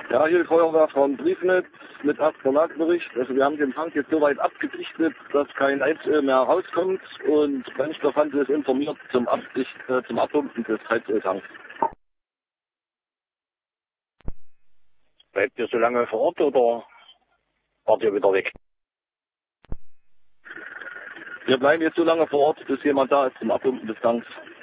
Ja, hier die Feuerwehr von Briefnitz mit erster Lagebericht. Also wir haben den Tank jetzt soweit abgedichtet, dass kein Heizöl mehr rauskommt und Brennstoffhandel ist informiert zum Abpumpen des Heizöltanks. Bleibt ihr so lange vor Ort oder fahrt ihr wieder weg? Wir bleiben jetzt so lange vor Ort, bis jemand da ist zum Abpumpen des Tanks.